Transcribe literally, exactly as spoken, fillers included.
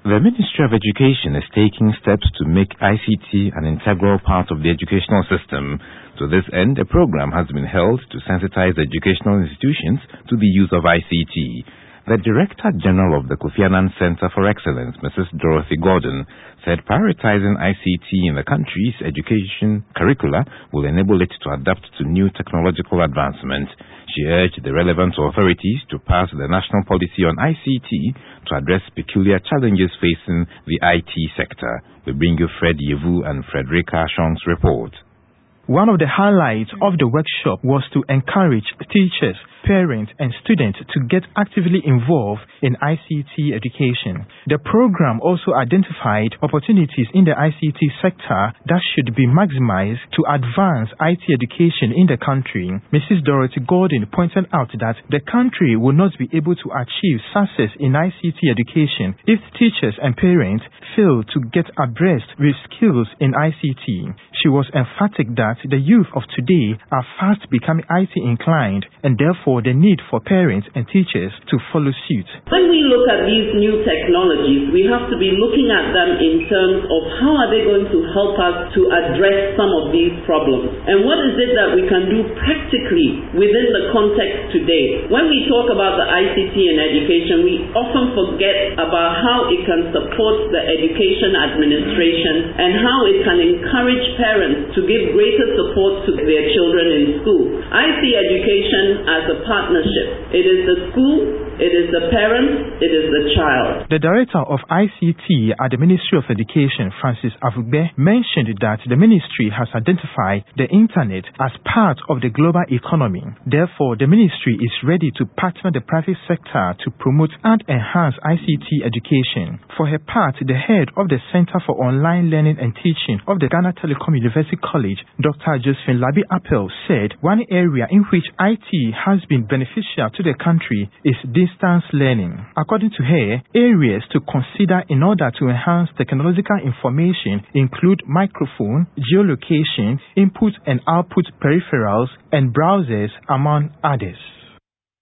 The Ministry of Education is taking steps to make I C T an integral part of the educational system. To this end, a program has been held to sensitize educational institutions to the use of I C T. The Director General of the Kofi Annan Center for Excellence, Missus Dorothy Gordon, said prioritizing I C T in the country's education curricula will enable it to adapt to new technological advancements. She urged the relevant authorities to pass the national policy on I C T to address peculiar challenges facing the I T sector. We bring you Fred Yevu and Frederica Ashong's report. One of the highlights of the workshop was to encourage teachers, parents, and students to get actively involved in I C T education. The program also identified opportunities in the I C T sector that should be maximized to advance I T education in the country. Missus Dorothy Gordon pointed out that the country will not be able to achieve success in I C T education if teachers and parents fail to get abreast with skills in I C T. She was emphatic that the youth of today are fast becoming I T inclined, and therefore the need for parents and teachers to follow suit. When we look at these new technologies, we have to be looking at them in terms of how are they going to help us to address some of these problems, and what is it that we can do practically within the context today. When we talk about the I C T in education, we often forget about how it can support the education administration and how it can encourage parents to give greater support to their children in school. I see education as a partnership. It is the school, it is the parent, it is the child. The director of I C T at the Ministry of Education, Francis Avugbe, mentioned that the ministry has identified the internet as part of the global economy. Therefore, the ministry is ready to partner the private sector to promote and enhance I C T education. For her part, the head of the Center for Online Learning and Teaching of the Ghana Telecom University College, Doctor Josephine Labi Appel, said one area in which I T has been beneficial to the country is distance learning. According to her, areas to consider in order to enhance technological information include microphone, geolocation, input and output peripherals, and browsers, among others.